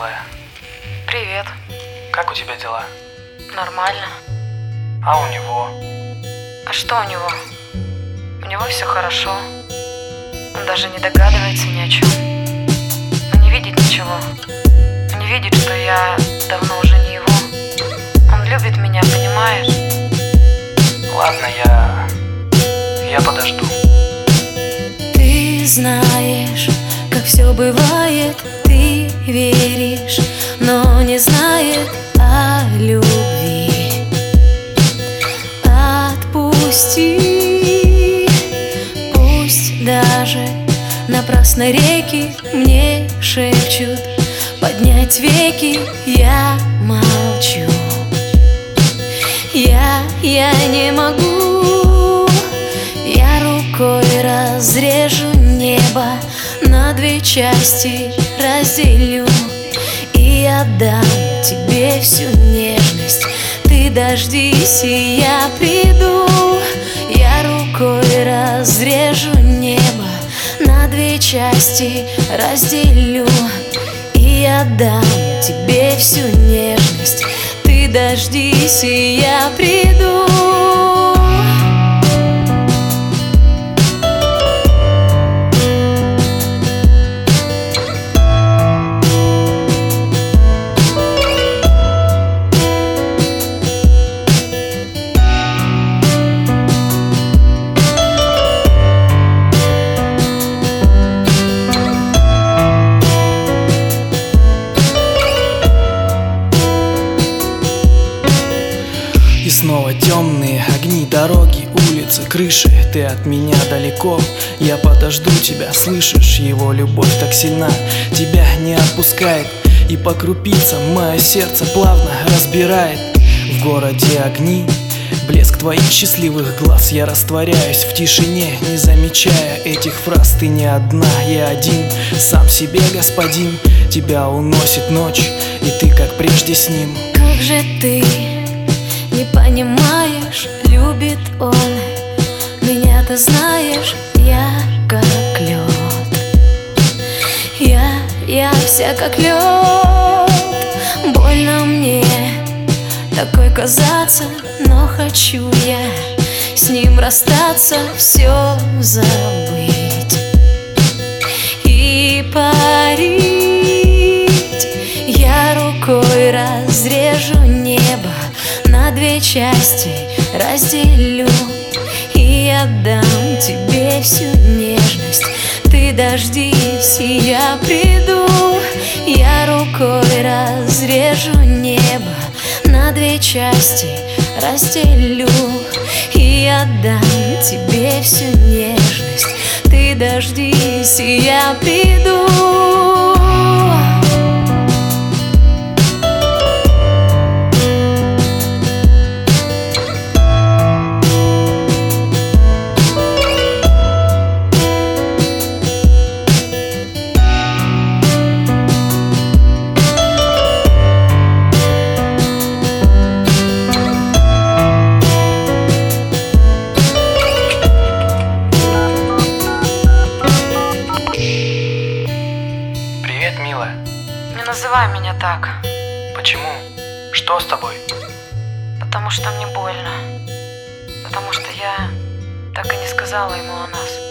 милая. Привет. Как у тебя дела? Нормально. А у него? А что у него? У него все хорошо. Он даже не догадывается ни о чем. Он не видит ничего. Он не видит, что я давно уже не его. Он любит меня, понимаешь? Ладно, я подожду. Ты знаешь, как все бывает, ты веришь, но не знает о любви. Отпусти, пусть даже напрасно реки мне шепчут поднять веки, я молчу. Я не могу, я рукой разрежу небо, на две части разделю и отдам тебе всю нежность. Ты дождись, и я приду. Я рукой разрежу небо, на две части разделю и отдам тебе всю нежность. Ты дождись, и я приду. И снова темные огни, дороги, улицы, крыши. Ты от меня далеко, я подожду тебя. Слышишь, его любовь так сильна, тебя не отпускает. И по крупицам мое сердце плавно разбирает. В городе огни, блеск твоих счастливых глаз. Я растворяюсь в тишине, не замечая этих фраз. Ты не одна, я один, сам себе господин. Тебя уносит ночь, и ты как прежде с ним. Как же ты не понимаешь, любит он меня, ты знаешь, я как лед. Я вся как лед. Больно мне такой казаться, но хочу я с ним расстаться, все забыть и парить. Я рукой разрежу небо, на две части разделю и отдам тебе всю нежность. Ты дождись, и я приду. Я рукой разрежу небо, на две части разделю и отдам тебе всю нежность. Ты дождись, и я приду. Привет, милая. Не называй меня так, Почему? Что с тобой? потому что мне больно. Потому что я так и не сказала ему о нас.